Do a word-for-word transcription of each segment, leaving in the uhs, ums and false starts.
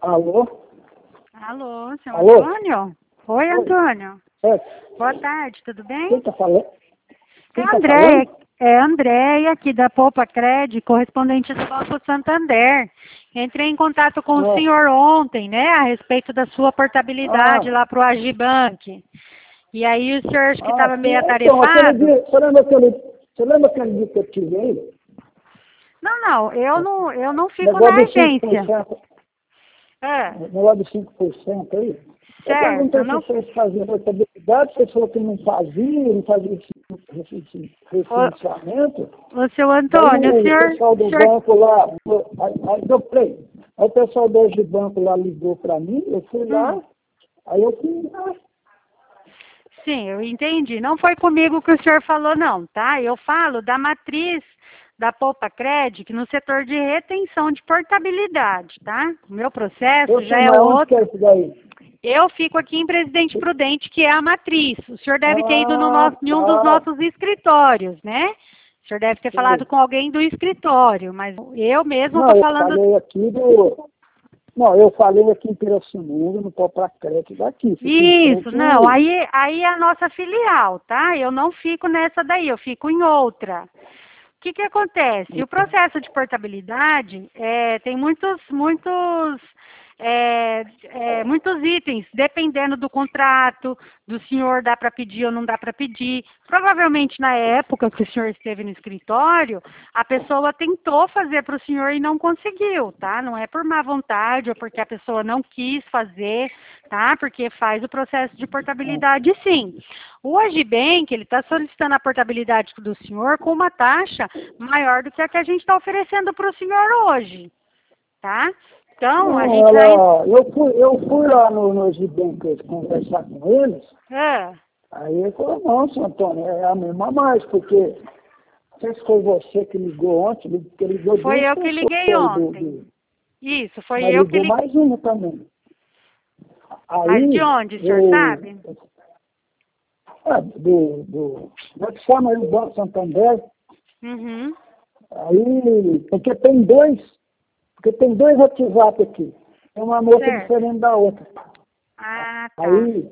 Alô? Alô, seu Alô? Antônio? Oi, Antônio. É, Boa tarde, tudo bem? quem tá falando? É Quem tá Andréia, falando? é Andréia aqui da Poupa Cred, correspondente do Banco Santander. Entrei em contato com o Ah, senhor ontem, né, a respeito da sua portabilidade ah, lá para o Agibank. E aí o senhor acho que ah, estava sim. meio Então, aquele atarefado? dia, você lembra aquele, você lembra aquele dia que eu tirei? Não, não, eu não, eu não fico Negócio na dos cinco por agência. cento, É, negócio dos cinco por cento aí. Eu certo, perguntei se não. vocês faziam portabilidade, você falou que não fazia, não fazia esse refi- Ô, refinanciamento. ô, seu Daí Antônio, o o senhor, pessoal o do senhor banco lá, aí, aí, eu falei, aí o pessoal do hoje banco lá ligou para mim, eu fui hum, lá, aí eu fui lá. sim, eu entendi. Não foi comigo que o senhor falou, não, tá? Eu falo da matriz da Poupa Cred no setor de retenção de portabilidade, tá? O meu processo Eu já sei, é mas onde que é outro. isso daí? Eu fico aqui em Presidente Prudente, que é a matriz. O senhor deve ter ido no Ah, nosso, em um dos tá. nossos escritórios, né? O senhor deve ter falado Sei. com alguém do escritório, mas eu mesmo Não, estou eu falando. falei aqui do. Não, eu falei aqui em Pirassununga, no Copa Crédito daqui. Fica em Isso, frente não, o. aí, aí é a nossa filial, tá? Eu não fico nessa daí, eu fico em outra. O que que acontece? O processo de portabilidade é, tem muitos, muitos, é, é, muitos itens, dependendo do contrato, do senhor dá para pedir ou não dá para pedir. Provavelmente na época que o senhor esteve no escritório, a pessoa tentou fazer para o senhor e não conseguiu, tá? Não é por má vontade ou porque a pessoa não quis fazer, tá? Porque faz o processo de portabilidade sim. O Agibank, ele está solicitando a portabilidade do senhor com uma taxa maior do que a que a gente está oferecendo para o senhor hoje, tá? Então, a Não, gente já... en- ela. Eu fui, eu fui lá no, no Gibank conversar com eles, Ah, aí ele falou, não, seu Antônio, é a mesma mais, porque não sei se foi você que ligou ontem, porque ligou foi duas eu que pessoas liguei aí do, ontem. do, Isso, foi mas eu que ligou liguei. mais uma também. Mas de Aí, onde, o senhor eu, sabe? ah, do, do, como é que chama aí o Banco Santander? Uhum, Aí, porque tem dois, porque tem dois WhatsApp aqui. Tem uma moça certo. diferente da outra. Ah, tá. Aí,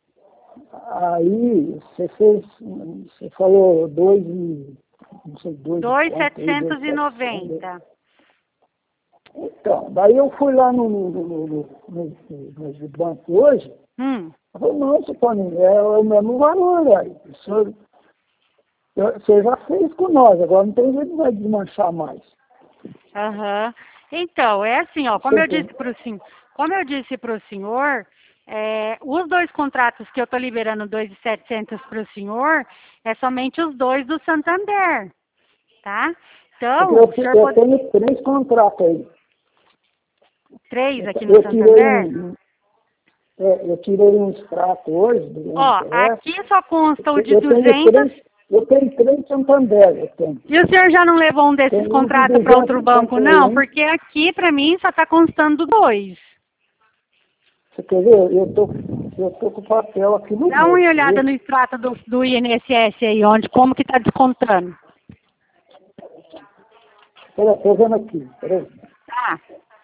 aí, você fez, você falou dois e, não sei, dois e Dois mil quanto aí, dois setecentos e e setecentos. noventa. Então, daí eu fui lá no, no, no, no, no, no, no banco hoje, Hum, eu falei, não, seu Toninho, é o mesmo valor, velho. O senhor, eu- você já fez com nós, agora não tem jeito de desmanchar mais. aham. Então, é assim, ó, como Você eu tem, disse para o senhor, como eu disse para o senhor, é, os dois contratos que eu estou liberando dois mil e setecentos para o senhor, é somente os dois do Santander, tá? porque Então, eu, o fi- senhor eu pode... tenho três contratos aí. Três Eu, aqui no eu tirei Santander? um, é, eu tirei um extrato hoje do Ó, M P S. aqui só consta o Eu, de eu tenho duzentos. três, eu tenho três Santander, eu tenho. E o senhor já não levou um desses Tenho um de contratos para outro banco, não? duzentos e cinquenta e um. Porque aqui, para mim, só está constando dois. Você quer ver? Eu tô, eu tô com o papel aqui no Dá uma bolso, olhada viu? no extrato do, do I N S S aí, onde, como que está descontando. Peraí, tô vendo aqui, peraí. Tá.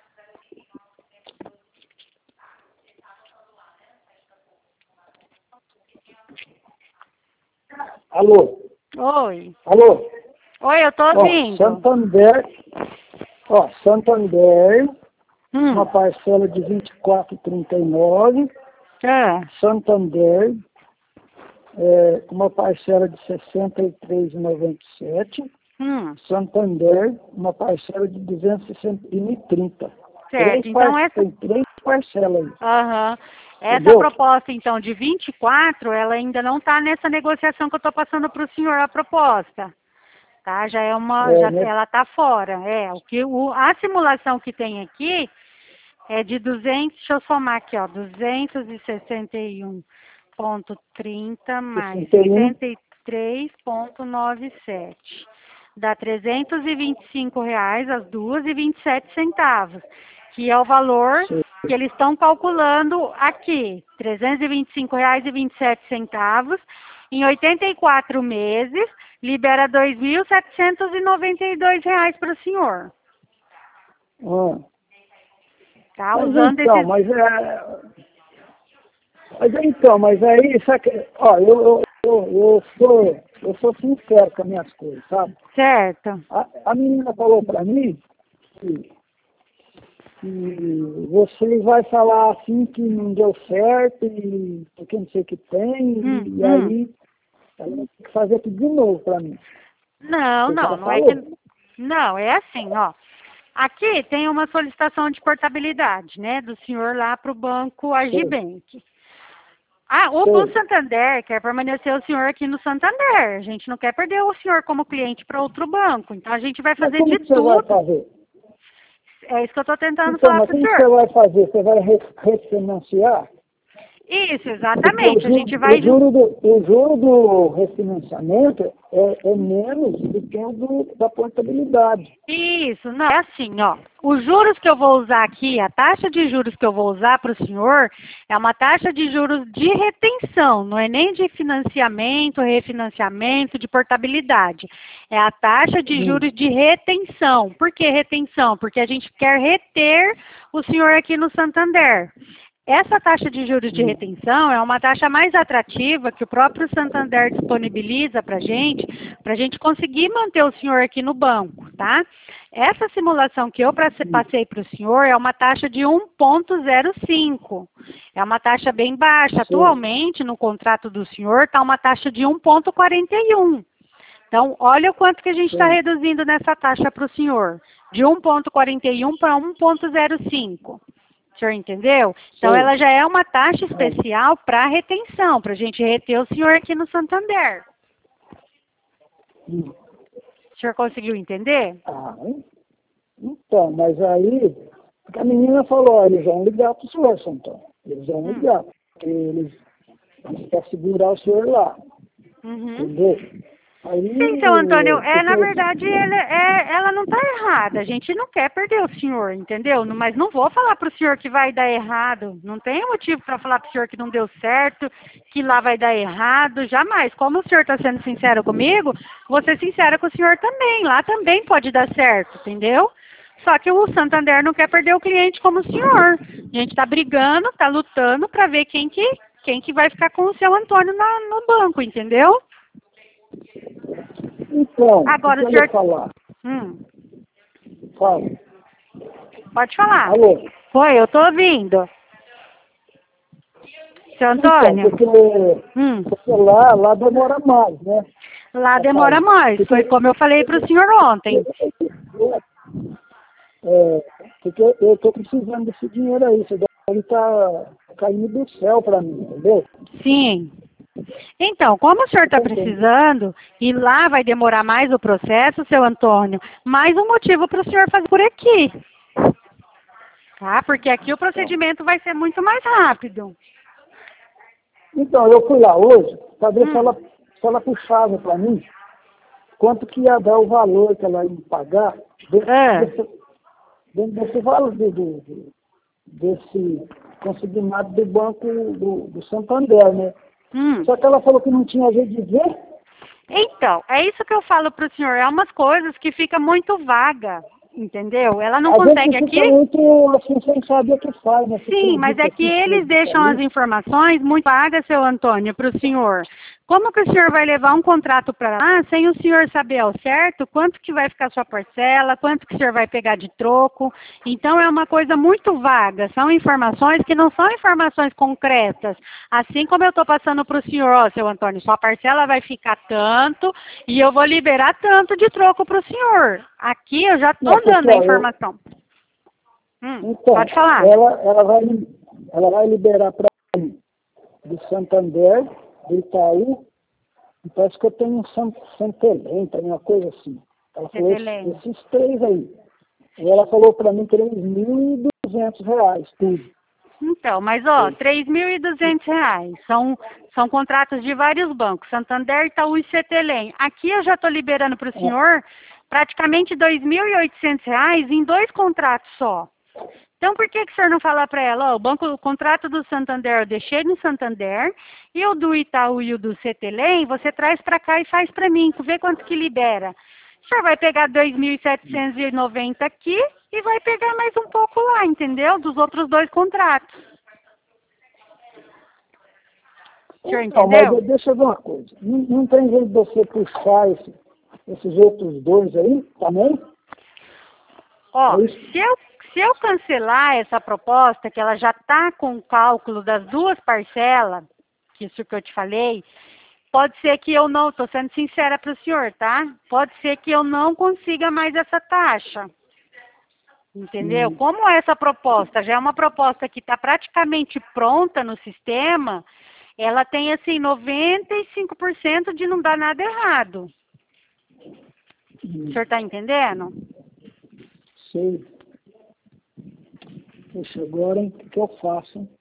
Alô? Oi. Alô? Oi, eu tô Ó, ouvindo. Santander, ó, Santander, uma Hum. parcela de vinte e quatro e trinta e nove. Ah. Santander, é, uma parcela de sessenta e três e noventa e sete. Hum. Santander, uma parcela de duzentos e trinta. Três Certo. par... Então essa. Tem três parcelas aí, Aham. Essa entendeu? proposta, então, de vinte e quatro, ela ainda não está nessa negociação que eu estou passando para o senhor a proposta. Tá? Já é uma. É, Já, né? ela está fora. É. O que, o, a simulação que tem aqui é de duzentos, deixa eu somar aqui, ó, duzentos e sessenta e um ponto trinta mais sessenta e um. sessenta e três ponto noventa e sete. Dá trezentos e vinte e cinco reais as duas e vinte e sete centavos, que é o valor Sei. que eles estão calculando aqui, trezentos e vinte e cinco reais e vinte e sete centavos, em oitenta e quatro meses, libera dois mil setecentos e noventa e dois reais para o senhor. Ah, tá? Mas Usando então, esses... mas é... Mas então, mas aí, sabe que, ó, eu, eu, eu, eu sou, eu sou sincero com as minhas coisas, sabe? Certo. A, a menina falou pra mim que, que você vai falar assim que não deu certo e porque não sei o que tem, Hum, e, hum. aí ela tem que fazer tudo de novo pra mim. Não, Você não, já não é falou. que... Não, é assim, ó. Aqui tem uma solicitação de portabilidade, né, do senhor lá para o banco Sei, Agibank. Ah, o Banco sei. Santander quer permanecer o senhor aqui no Santander. A gente não quer perder o senhor como cliente para outro banco. Então, a gente vai Mas fazer como de que você vai tudo. fazer? É isso que eu estou tentando Então, falar mas para o como que senhor. você vai fazer? Você vai re- refinanciar? Isso, Porque o exatamente. A gente juro, o vai... ju- juro, do, o juro do refinanciamento é, é menos do que o do, da portabilidade. Isso, não, é assim, ó. Os juros que eu vou usar aqui, a taxa de juros que eu vou usar para o senhor é uma taxa de juros de retenção, não é nem de financiamento, refinanciamento, de portabilidade. É a taxa de Hum, juros de retenção. Por que retenção? Porque a gente quer reter o senhor aqui no Santander. Essa taxa de juros de hum, retenção é uma taxa mais atrativa que o próprio Santander disponibiliza para a gente, para a gente conseguir manter o senhor aqui no banco, tá? Essa simulação que eu prace- hum. passei para o senhor é uma taxa de um ponto zero cinco. É uma taxa bem baixa. Sei. Atualmente, no contrato do senhor, está uma taxa de um ponto quarenta e um. Então, olha o quanto que a gente está Sei. reduzindo nessa taxa para o senhor. De um ponto quarenta e um para um ponto zero cinco. O senhor entendeu? Então, Sei. ela já é uma taxa Ah, especial para retenção, para a gente reter o senhor aqui no Santander. hum. O senhor conseguiu entender? Ah, hein? Então, mas aí, porque a menina falou, ó, eles vão ligar para o senhor, Santão. Eles vão Hum. ligar, porque eles, eles querem segurar o senhor lá, Uhum. entendeu? Aí, Sim, seu Antônio, é, na porque, verdade, ela, é, ela não está errada. A gente não quer perder o senhor, entendeu? Não- Mas não vou falar para o senhor que vai dar errado. Não tem motivo para falar para o senhor que não deu certo, que lá vai dar errado. Jamais. Como o senhor está sendo sincero comigo, vou ser sincera com o senhor também. Lá também pode dar certo, entendeu? Só que o Santander não quer perder o cliente como o senhor. A gente está brigando, está lutando para ver quem que, quem que vai ficar com o seu Antônio na- no banco, entendeu? então, o que Agora, que o eu ia senhor... falar? Hum, Fala. pode falar. Alô? Foi, eu tô ouvindo. Seu Então, Antônio? porque, Hum, porque lá, lá demora mais, né? lá A demora fase. mais. Foi Porque, como eu falei para o senhor ontem. é, porque eu estou precisando desse dinheiro aí, isso daí está caindo do céu para mim, entendeu? Sim. Então, como o senhor está Tá entendendo? precisando e lá vai demorar mais o processo, seu Antônio, mais um motivo para o senhor fazer por aqui. Tá? Porque aqui o Então, procedimento vai ser muito mais rápido. então, eu fui lá hoje para ver se Hum, ela, se ela puxava para mim quanto que ia dar o valor que ela ia me pagar dentro é. desse, dentro desse valor, do, do- do- desse consignado do Banco do, do Santander, né? Hum. Só que ela falou que não tinha jeito de ver. Então, é isso que eu falo para o senhor. É umas coisas que fica muito vaga, entendeu? Ela não A gente consegue fica aqui. muito assim, sem saber o que faz, né? Se Sim, mas acredita é que aqui, se eles acredita deixam as ali. informações muito vagas, seu Antônio, para o senhor. Como que o senhor vai levar um contrato para lá sem o senhor saber ao certo quanto que vai ficar a sua parcela, quanto que o senhor vai pegar de troco? Então é uma coisa muito vaga, são informações que não são informações concretas. Assim como eu estou passando para o senhor, ó, seu Antônio, sua parcela vai ficar tanto e eu vou liberar tanto de troco para o senhor. Aqui eu já Não, estou porque, dando a ó, eu, informação. Hum, então, pode falar. ela, ela, vai, ela vai liberar para mim do Santander, do Itaú, e parece que eu tenho um San- Santelém, também uma coisa assim. Ela falou esses, Cetelene. esses três aí. E ela falou para mim três mil e duzentos reais, tudo. Então, mas ó, três mil e duzentos reais. São, são contratos de vários bancos, Santander, Itaú e Cetelem. Aqui eu já estou liberando para o É, senhor praticamente dois mil e oitocentos reais em dois contratos só. Então, por que, que o senhor não fala para ela, ó, o, banco, o contrato do Santander eu deixei no Santander, e o do Itaú e o do Cetelem, você traz para cá e faz para mim, vê quanto que libera. O senhor vai pegar dois mil setecentos e noventa aqui e vai pegar mais um pouco lá, entendeu? Dos outros dois contratos. O senhor Então, entendeu? mas deixa eu ver uma coisa. Não, não tem jeito de você puxar esse, esses outros dois aí também? Ó, É isso? se eu, se eu cancelar essa proposta, que ela já está com o cálculo das duas parcelas, que isso que eu te falei, pode ser que eu não, estou sendo sincera para o senhor, tá? Pode ser que eu não consiga mais essa taxa. Entendeu? Hum. Como essa proposta já é uma proposta que está praticamente pronta no sistema, ela tem assim noventa e cinco por cento de não dar nada errado. Hum. O senhor está entendendo? Sei. Poxa, agora, hein? O que eu faço, hein?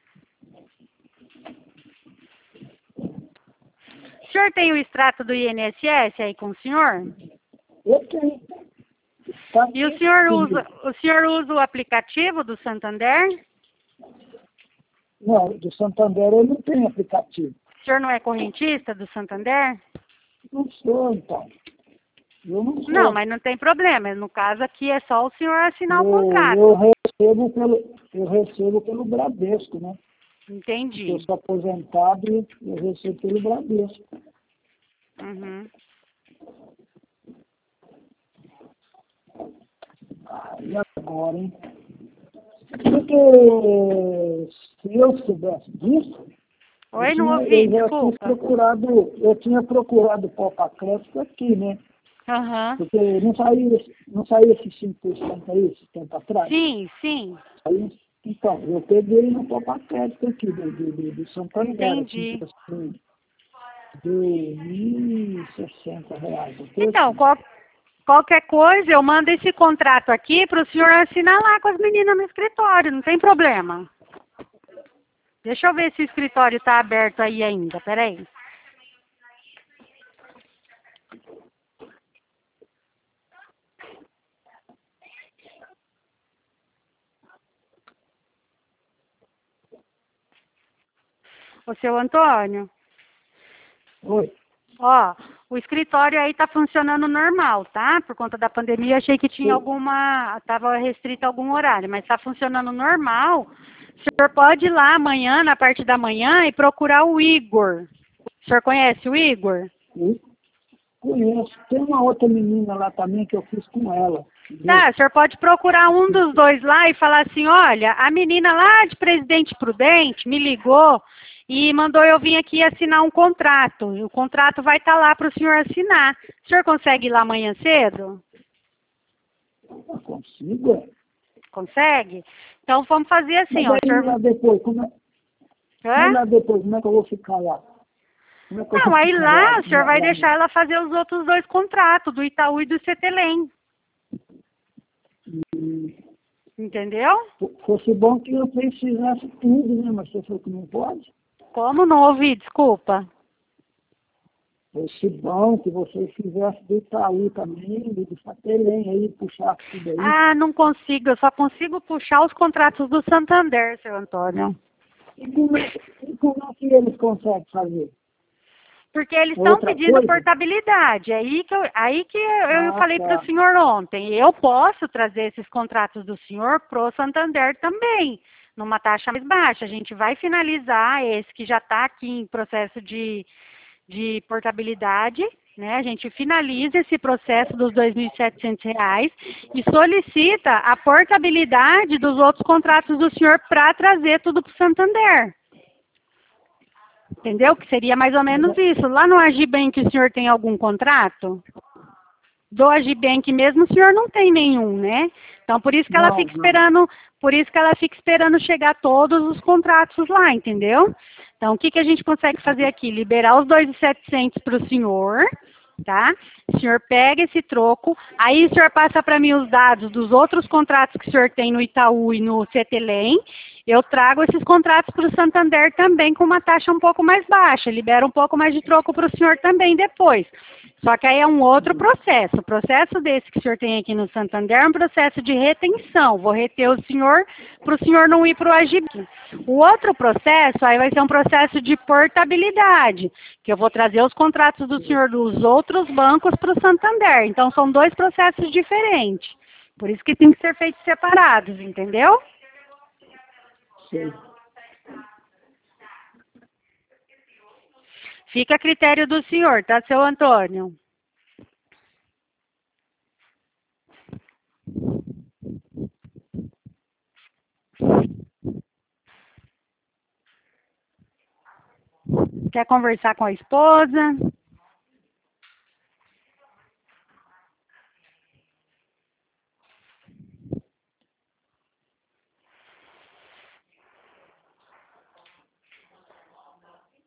O senhor tem o extrato do I N S S aí com o senhor? Eu tenho. Tá E o senhor aqui. usa, o senhor usa o aplicativo do Santander? Não, do Santander eu não tenho aplicativo. O senhor não é correntista do Santander? Não sou, então. Eu não sou. Não, mas não tem problema. No caso aqui é só o senhor assinar o eu, contrato. eu recebo pelo, eu recebo pelo Bradesco, né? Entendi. Eu sou aposentado e eu recebo pelo Bradesco. Uhum. E agora, hein? Porque se eu soubesse disso, Oi, eu, não tinha, ouvi, eu já tinha desculpa. procurado, eu tinha procurado o Poupa Crédito aqui, né? Aham. Porque não saía, não saía esses cinco por cento aí, esse tempo atrás. Sim, sim. Aí, então, eu peguei no Poupa Crédito aqui, do, do, do, do Santander. Entendi. Assim, de mil e sessenta reais. Então, qual, qualquer coisa, eu mando esse contrato aqui para o senhor assinar lá com as meninas no escritório, não tem problema. Deixa eu ver se o escritório está aberto aí ainda, peraí. Ô, seu Antônio, Oi. ó, o escritório aí tá funcionando normal, tá? Por conta da pandemia, achei que tinha Sim. alguma, estava restrito a algum horário, mas está funcionando normal. O senhor pode ir lá amanhã, na parte da manhã, e procurar o Igor. O senhor conhece o Igor? Eu conheço. Tem uma outra menina lá também que eu fiz com ela. Tá, o senhor pode procurar um dos dois lá e falar assim, olha, a menina lá de Presidente Prudente me ligou e mandou eu vir aqui assinar um contrato. E o contrato vai estar lá para o senhor assinar. O senhor consegue ir lá amanhã cedo? Eu consigo, é. Consegue? Então vamos fazer assim, Mas ó. O aí senhor... lá depois, como é, Hã? mas lá depois, como é que eu vou ficar lá? Como é que eu Não, vou aí ficar lá o senhor lá, vai lá, deixar ela fazer os outros dois contratos, do Itaú e do Cetelem. E Entendeu? fosse bom que vocês fizessem tudo, né? Mas você falou que não pode. Como não ouvi? Desculpa. Fosse bom que vocês fizessem do Itaú também, do Satelém aí, puxar tudo aí. Ah, não consigo. Eu só consigo puxar os contratos do Santander, seu Antônio. E como é, e como é que eles conseguem fazer? Porque eles estão Outra pedindo coisa? portabilidade. Aí que eu, aí que eu Ah, falei tá. para o senhor ontem. Eu posso trazer esses contratos do senhor para o Santander também, numa taxa mais baixa. A gente vai finalizar esse que já está aqui em processo de, de portabilidade, né? A gente finaliza esse processo dos dois mil e setecentos reais e solicita a portabilidade dos outros contratos do senhor para trazer tudo para o Santander. Entendeu? Que seria mais ou menos isso. Lá no Agibank o senhor tem algum contrato? Do Agibank mesmo o senhor não tem nenhum, né? Então por isso que ela Não, fica não. esperando, por isso que ela fica esperando chegar todos os contratos lá, entendeu? Então o que, que a gente consegue fazer aqui? Liberar os dois mil e setecentos para o senhor, tá? O senhor pega esse troco, aí o senhor passa para mim os dados dos outros contratos que o senhor tem no Itaú e no Cetelem. Eu trago esses contratos para o Santander também com uma taxa um pouco mais baixa, libero um pouco mais de troco para o senhor também depois. Só que aí é um outro processo. O processo desse que o senhor tem aqui no Santander é um processo de retenção. Vou reter o senhor para o senhor não ir para o Agibank. O outro processo aí vai ser um processo de portabilidade, que eu vou trazer os contratos do senhor dos outros bancos para o Santander. Então são dois processos diferentes. Por isso que tem que ser feitos separados, entendeu? Sim. Fica a critério do senhor, tá, seu Antônio? Quer conversar com a esposa?